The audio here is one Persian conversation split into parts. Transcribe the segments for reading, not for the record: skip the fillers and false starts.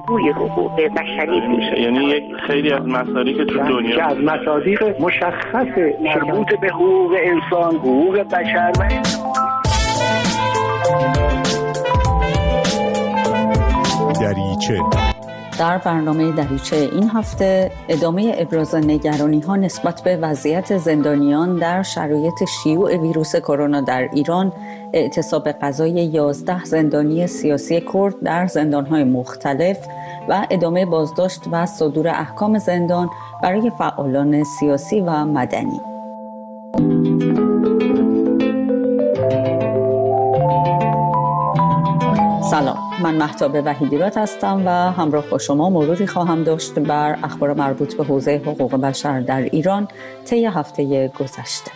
بازگوی حقوق بشری میشه. یعنی یک خیلی از مسائلی که تو دنیا که از مصادیق مشخص مربوط به حقوق انسان، حقوق بشر و دریچه. در برنامه دریچه این هفته ادامه ابراز نگرانی‌ها نسبت به وضعیت زندانیان در شرایط شیوع ویروس کرونا در ایران، اعتصاب قضای 11 زندانی سیاسی کرد در زندان‌های مختلف و ادامه بازداشت و صدور احکام زندان برای فعالان سیاسی و مدنی. سلام، من مهتاب وحیدی‌راد هستم و همراه با شما مروری خواهم داشت بر اخبار مربوط به حوزه حقوق بشر در ایران طی هفته گذشته.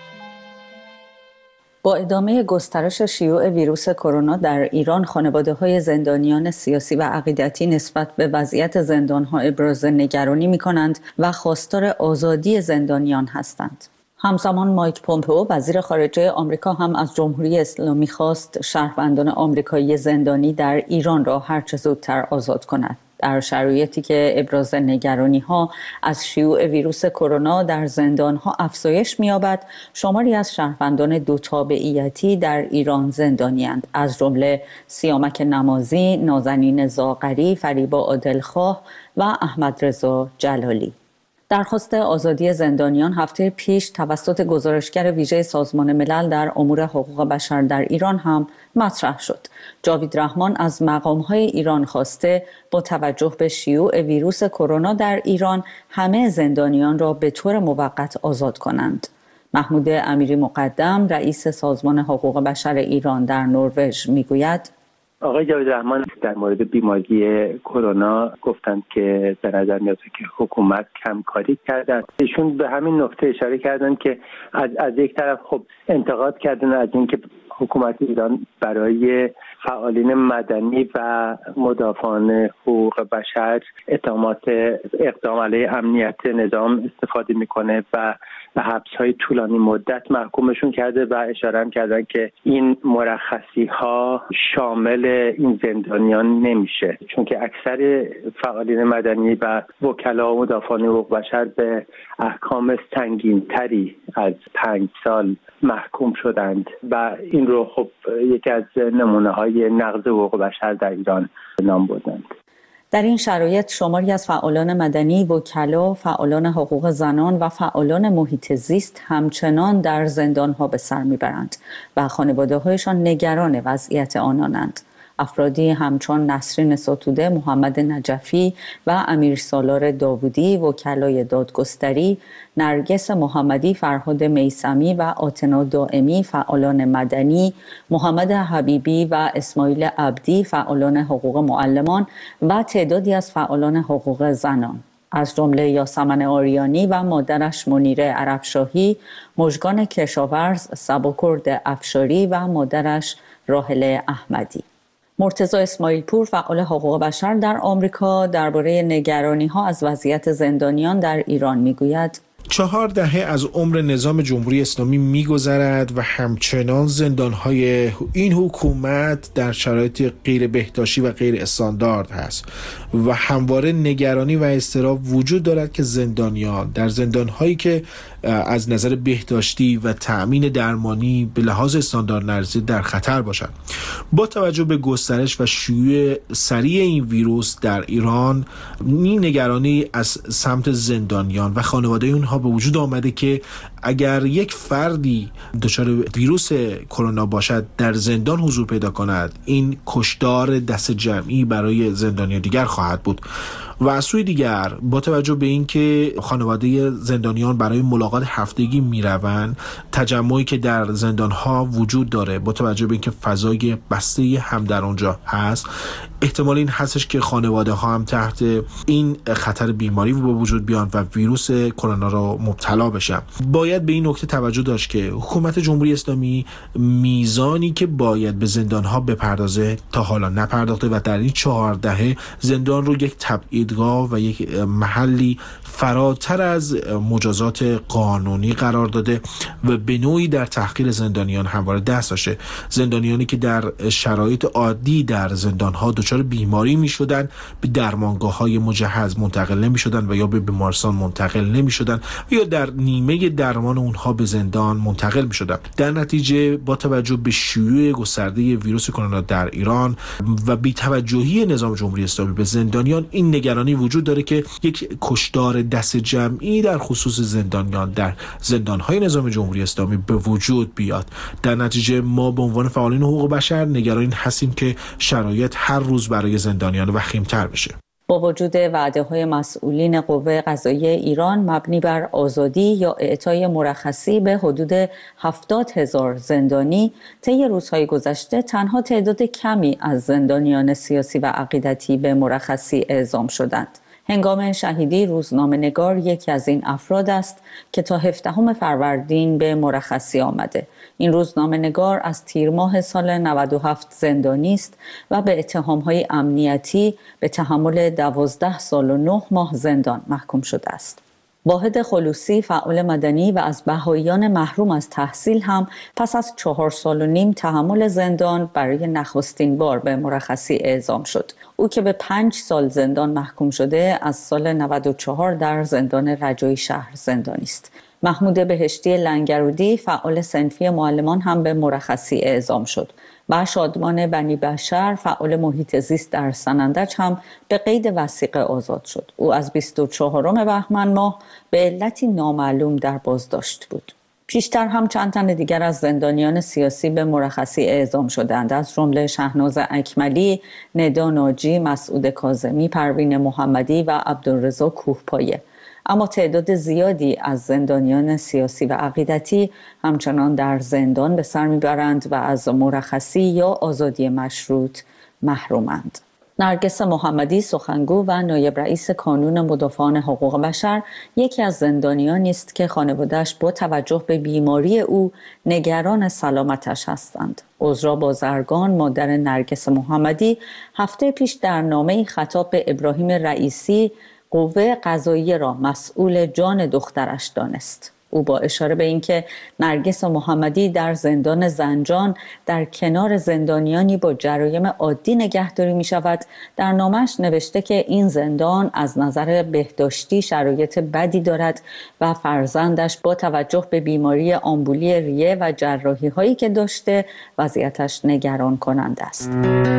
با ادامه گسترش شیوع ویروس کرونا در ایران، خانواده‌های زندانیان سیاسی و عقیدتی نسبت به وضعیت زندان‌ها ابراز نگرانی می‌کنند و خواستار آزادی زندانیان هستند. همزمان مایک پومپئو وزیر خارجه آمریکا هم از جمهوری اسلامی خواست شهروندان آمریکایی زندانی در ایران را هرچه زودتر آزاد کند. در شرایطی که ابراز نگرانی‌ها از شیوع ویروس کرونا در زندان‌ها افزایش می‌یابد، شماری از شهروندان دو تابعیتی در ایران زندانی‌اند، از جمله سیامک نمازی، نازنین زاغری، فریبا عادلخواه و احمد رضا جلالی. درخواست آزادی زندانیان هفته پیش توسط گزارشگر ویژه سازمان ملل در امور حقوق بشر در ایران هم مطرح شد. جاوید رحمان از مقام‌های ایران خواسته با توجه به شیوع ویروس کرونا در ایران همه زندانیان را به طور موقت آزاد کنند. محمود امیری مقدم، رئیس سازمان حقوق بشر ایران در نروژ میگوید: آقای جاوید رحمان در مورد بیماری کرونا گفتند که به نظر میاد که حکومت کمکاری کرده. ایشون به همین نکته اشاره کردند که از یک طرف خب انتقاد کردن از اینکه حکومت ایران برای فعالین مدنی و مدافعان حقوق بشر اقدام علیه امنیت نظام استفاده میکنه و به حبس‌های طولانی مدت محکومشون کرده و اشاره هم کردن که این مرخصی‌ها شامل این زندانیان نمیشه، چون که اکثر فعالین مدنی و وکلا و مدافعان حقوق بشر به احکام سنگین‌تری از 5 سال محکوم شدند و این رو خب یکی از نمونه‌های نقض حقوق بشر در ایران نام بردند. در این شرایط شماری از فعالان مدنی، وکلا، فعالان حقوق زنان و فعالان محیط زیست همچنان در زندان‌ها به سر میبرند و خانواده‌هایشان نگران وضعیت آنانند. افرادی همچون نسرین ستوده، محمد نجفی و امیر سالار داوودی، وکلای دادگستری، نرگس محمدی، فرهاد میثمی و آتنا دائمی، فعالان مدنی، محمد حبیبی و اسماعیل عبدی، فعالان حقوق معلمان و تعدادی از فعالان حقوق زنان، از جمله یاسمن آریانی و مادرش منیره عربشاهی، مژگان کشاورز، سباکرد افشاری و مادرش راحله احمدی. مرتضی اسماعیل پور، فعال حقوق بشر در آمریکا، درباره نگرانی‌ها از وضعیت زندانیان در ایران میگوید: 4 دهه از عمر نظام جمهوری اسلامی می‌گذرد و همچنان زندان‌های این حکومت در شرایط غیر بهداشتی و غیر استاندارد هست و همواره نگرانی و اضطراب وجود دارد که زندانیان در زندان‌هایی که از نظر بهداشتی و تأمین درمانی به لحاظ استاندارد نرسیده در خطر باشند. با توجه به گسترش و شیوع سریع این ویروس در ایران، این نگرانی از سمت زندانیان و خانواده اونها به وجود آمده که اگر یک فردی دچار ویروس کرونا باشد در زندان حضور پیدا کند، این کشتار دست جمعی برای زندانیان دیگر خواهد بود. و از سوی دیگر با توجه به اینکه خانواده زندانیان برای ملاقات هفتگی میروند، تجمعی که در زندانها وجود داره، با توجه به اینکه فضای بسته هم در اونجا هست، احتمال این هستش که خانواده ها هم تحت این خطر بیماری به وجود بیان و ویروس کرونا را مبتلا بشن. باید باید به این نکته توجه داشت که حکومت جمهوری اسلامی میزانی که باید به زندانها بپردازه تا حالا نپرداخته و در این 4 دهه زندان رو یک تبعیدگاه و یک محلی فراتر از مجازات قانونی قرار داده و به نوعی در تحقیر زندانیان همواره دست داشته. زندانیانی که در شرایط عادی در زندانها دچار بیماری می‌شدند به درمانگاه‌های مجهز منتقل نمی‌شدند و یا به بیمارستان منتقل نمی‌شدند و یا در نیمه درمان اونها به زندان منتقل می‌شدند. در نتیجه با توجه به شیوع گسترده ویروس کرونا در ایران و بی‌توجهی نظام جمهوری اسلامی به زندانیان، این نگرانی وجود داره که یک کشتار دست جمعی در خصوص زندانیان در زندان‌های نظام جمهوری اسلامی به وجود بیاد. در نتیجه ما به عنوان فعالین حقوق بشر نگران هستیم که شرایط هر روز برای زندانیان وخیم‌تر بشه. با وجود وعده‌های مسئولین قوه قضاییه ایران مبنی بر آزادی یا اعطای مرخصی به حدود 70,000 زندانی، طی روزهای گذشته تنها تعداد کمی از زندانیان سیاسی و عقیدتی به مرخصی اعزام شدند. هنگام شهیدی روزنامه‌نگار یکی از این افراد است که تا 17 فروردین به مرخصی آمده. این روزنامه‌نگار از تیر ماه سال 97 زندانی است و به اتهام‌های امنیتی به تحمل 12 سال و 9 ماه زندان محکوم شده است. واحد خلوصی، فعال مدنی و از بهائیان محروم از تحصیل هم پس از 4 سال و نیم تحمل زندان برای نخستین بار به مرخصی اعزام شد. او که به 5 سال زندان محکوم شده از سال 94 در زندان رجایی شهر زندانی است. محمود بهشتی لنگرودی، فعال صنفی معلمان، هم به مرخصی اعزام شد و شادمان بنی بشر، فعال محیط زیست در سنندج، هم به قید وثیقه آزاد شد. او از 24 بهمن ماه به علتی نامعلوم در بازداشت بود. پیشتر هم چند تن دیگر از زندانیان سیاسی به مرخصی اعزام شدند، از جمله شهناز اکملی، ندا ناجی، مسعود کاظمی، پروین محمدی و عبدالرضا کوهپایه. اما تعداد زیادی از زندانیان سیاسی و عقیدتی همچنان در زندان به سر میبرند و از مرخصی یا آزادی مشروط محرومند. نرگس محمدی، سخنگو و نایب رئیس کانون مدافعان حقوق بشر، یکی از زندانیانی است که خانواده‌اش با توجه به بیماری او نگران سلامتش هستند. عذرا بازرگان، مادر نرگس محمدی، هفته پیش در نامه‌ای خطاب به ابراهیم رئیسی قوه قضاییه را مسئول جان دخترش دانست. او با اشاره به اینکه نرگس محمدی در زندان زنجان در کنار زندانیانی با جرایم عادی نگهداری می شود، در نامش نوشته که این زندان از نظر بهداشتی شرایط بدی دارد و فرزندش با توجه به بیماری آمبولی ریه و جراحی هایی که داشته وضعیتش نگران کننده است.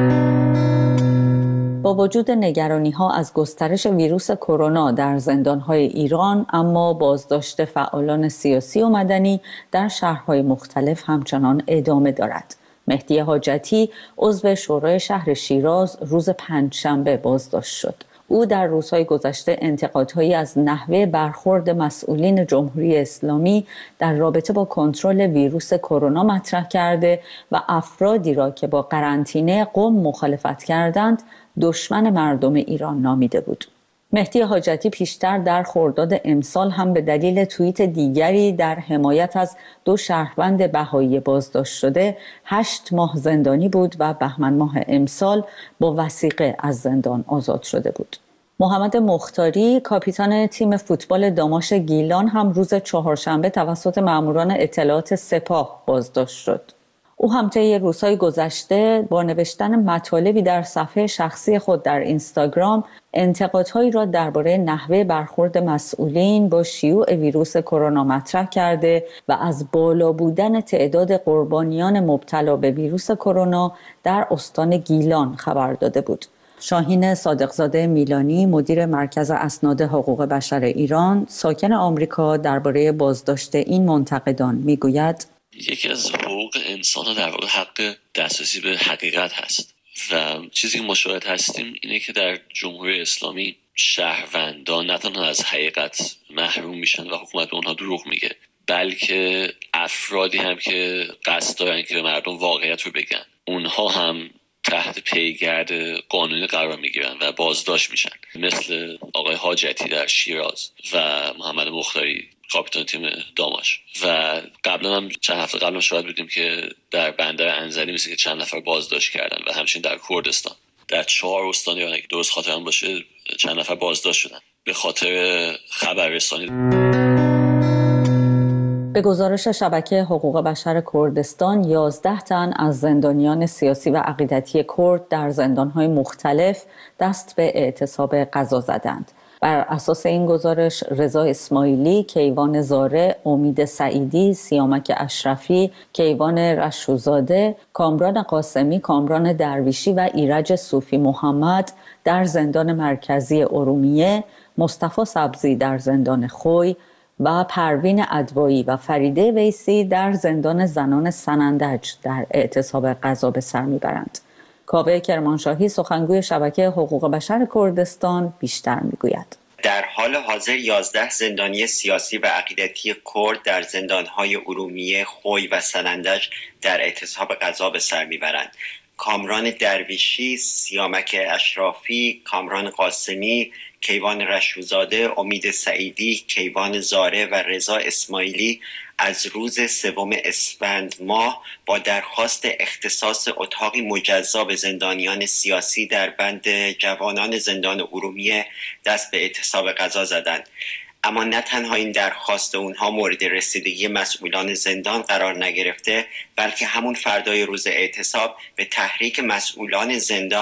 با وجود نگرانی‌ها از گسترش ویروس کرونا در زندان‌های ایران، اما بازداشت فعالان سیاسی و مدنی در شهرهای مختلف همچنان ادامه دارد. مهدی حاجتی، عضو شورای شهر شیراز، روز پنجشنبه بازداشت شد. او در روزهای گذشته انتقادهایی از نحوه برخورد مسئولین جمهوری اسلامی در رابطه با کنترل ویروس کرونا مطرح کرده و افرادی را که با قرنطینه قم مخالفت کردند دشمن مردم ایران نامیده بود. مهدی حاجتی پیشتر در خرداد امسال هم به دلیل توییت دیگری در حمایت از 2 شهروند بهایی بازداشت شده 8 ماه زندانی بود و بهمن ماه امسال با وثیقه از زندان آزاد شده بود. محمد مختاری، کاپیتان تیم فوتبال داماش گیلان، هم روز چهارشنبه توسط ماموران اطلاعات سپاه بازداشت شد. او هم طی روزهای گذشته با نوشتن مطالبی در صفحه شخصی خود در اینستاگرام انتقادهایی را درباره نحوه برخورد مسئولین با شیوع ویروس کرونا مطرح کرده و از بالا بودن تعداد قربانیان مبتلا به ویروس کرونا در استان گیلان خبر داده بود. شاهین صادقزاده میلانی، مدیر مرکز اسناد حقوق بشر ایران، ساکن آمریکا، درباره بازداشت این منتقدان میگوید: یکی از حقوق انسان در واقع حق دسترسی به حقیقت هست و چیزی که مشاهد هستیم اینه که در جمهوری اسلامی شهروندان نه تنها از حقیقت محروم میشن و حکومت به اونها دروغ میگه، بلکه افرادی هم که قصد دارن که به مردم واقعیت رو بگن اونها هم تحت پیگرد قانونی قرار میگیرن و بازداشت میشن، مثل آقای حاجتی در شیراز و محمد مختاری کاپیتان تیم داماش. و قبلا هم چند هفته قبل شاهد بودیم که در بندر انزلی مثل که چند نفر بازداشت کردن و همچنین در کردستان در 4 استان یا اگه درست خاطرم باشه چند نفر بازداشت شدن به خاطر خبررسانی. به گزارش شبکه حقوق بشر کردستان 11 تن از زندانیان سیاسی و عقیدتی کرد در زندان‌های مختلف دست به اعتصاب غذا زدند. بر اساس این گزارش رضا اسماعیلی، کیوان زاره، امید سعیدی، سیامک اشرفی، کیوان رشوزاده، کامران قاسمی، کامران درویشی و ایرج صوفی محمد در زندان مرکزی ارومیه، مصطفی سبزی در زندان خوی و پروین ادوایی و فریده ویسی در زندان زنان سنندج در اعتصاب غذا به سر میبرند. کاوه کرمانشاهی سخنگوی شبکه حقوق بشر کردستان بیشتر میگوید. در حال حاضر 11 زندانی سیاسی و عقیدتی کرد در زندان‌های ارومیه، خوی و سنندج در اعتصاب غذا به سر میبرند. کامران درویشی، سیامک اشرافی، کامران قاسمی، کیوان رشوزاده، امید سعیدی، کیوان زاره و رضا اسماعیلی از روز 3 اسفند ماه با درخواست اختصاص اتاقی مجزا به زندانیان سیاسی در بند جوانان زندان ارومیه دست به اعتصاب غذا زدند. اما نه تنها این درخواست اونها مورد رسیدگی مسئولان زندان قرار نگرفته، بلکه همون فردای روز اعتصاب به تحریک مسئولان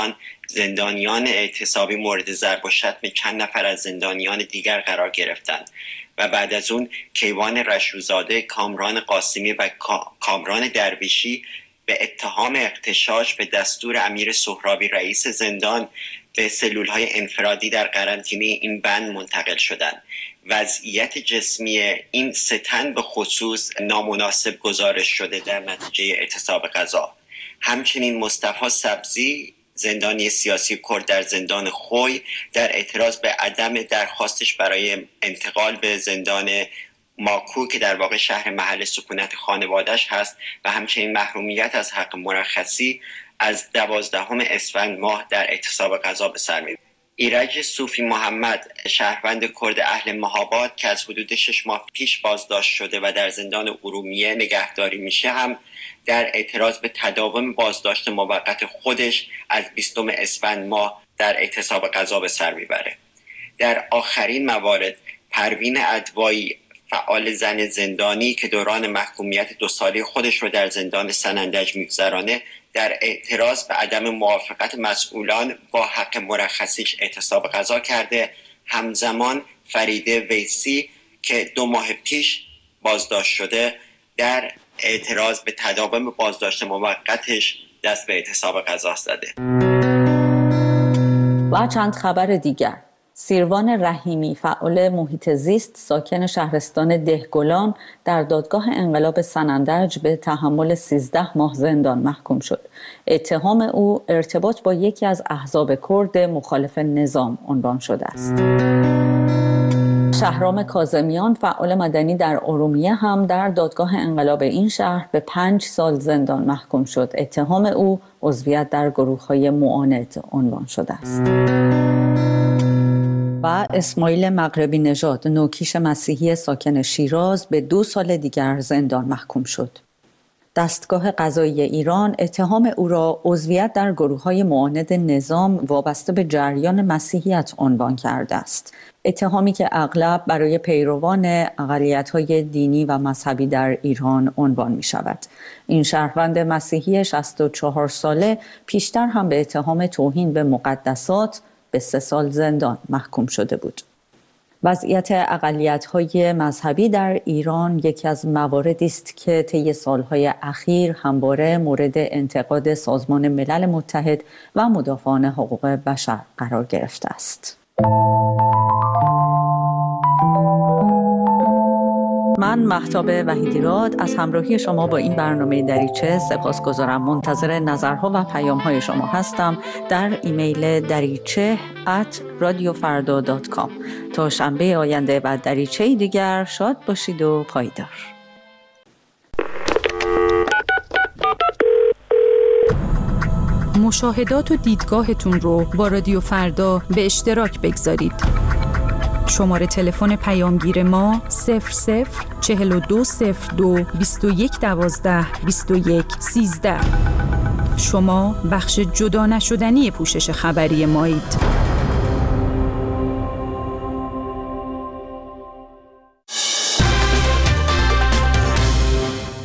زندانیان اعتصابی مورد ضرب و شتم چند نفر از زندانیان دیگر قرار گرفتند و بعد از اون کیوان رشوزاده، کامران قاسمی و کامران درویشی به اتهام اغتشاش به دستور امیر سهرابی رئیس زندان به سلول‌های انفرادی در قرنطینه این بند منتقل شدند. وضعیت جسمی این 3 تن به خصوص نامناسب گزارش شده در نتیجه اعتصاب غذا. همچنین مصطفی سبزی، زندانی سیاسی کرد در زندان خوی، در اعتراض به عدم درخواستش برای انتقال به زندان ماکو که در واقع شهر محل سکونت خانواده‌اش هست و همچنین محرومیت از حق مرخصی از 12 اسفند ماه در اعتصاب غذا به سر می‌برد. ایرج صوفی محمد، شهروند کرد اهل مهاباد که از حدود 6 ماه پیش بازداشت شده و در زندان ارومیه نگهداری میشه، هم در اعتراض به تداوم بازداشت موقت خودش از 20 اسفند ماه در اعتصاب غذا به سر میبره. در آخرین موارد پروین ادوایی، فعال زن زندانی که دوران محکومیت 2 ساله خودش رو در زندان سنندج میگذرانه، در اعتراض به عدم موافقت مسئولان با حق مرخصیش اعتصاب غذا کرده. همزمان فریده ویسی که 2 ماه پیش بازداشت شده در اعتراض به تداوم بازداشت موقتش دست به اعتصاب غذا زده. و چند خبر دیگر. سیروان رحیمی، فعال محیط زیست ساکن شهرستان دهگلان، در دادگاه انقلاب سنندج به تحمل 13 ماه زندان محکوم شد. اتهام او ارتباط با یکی از احزاب کرد مخالف نظام عنوان شده است. شهرام کاظمیان، فعال مدنی در ارومیه، هم در دادگاه انقلاب این شهر به 5 سال زندان محکوم شد. اتهام او عضویت در گروه‌های معاند عنوان شده است. و اسماعیل مغربی نژاد، نوکیش مسیحی ساکن شیراز، به 2 سال دیگر زندان محکوم شد. دستگاه قضایی ایران اتهام او را عضویت در گروه‌های معاند نظام وابسته به جریان مسیحیت عنوان کرده است. اتهامی که اغلب برای پیروان اقلیت‌های دینی و مذهبی در ایران عنوان می‌شود. این شهروند مسیحی 64 ساله پیشتر هم به اتهام توهین به مقدسات به 3 سال زندان محکوم شده بود. وضعیت اقلیت‌های مذهبی در ایران یکی از مواردی است که طی سال‌های اخیر همواره مورد انتقاد سازمان ملل متحد و مدافعان حقوق بشر قرار گرفته است. من مهتاب وحیدی‌راد از همراهی شما با این برنامه دریچه سپاسگزارم. منتظر نظرها و پیام‌های شما هستم در ایمیل dariche@radiofarda.com. تا شنبه آینده و دریچه دیگر شاد باشید و پایدار. مشاهدات و دیدگاهتون رو با رادیو فردا به اشتراک بگذارید. شماره تلفن پیامگیر ما 004202 2112 2113. شما بخش جدا نشدنی پوشش خبری مایید.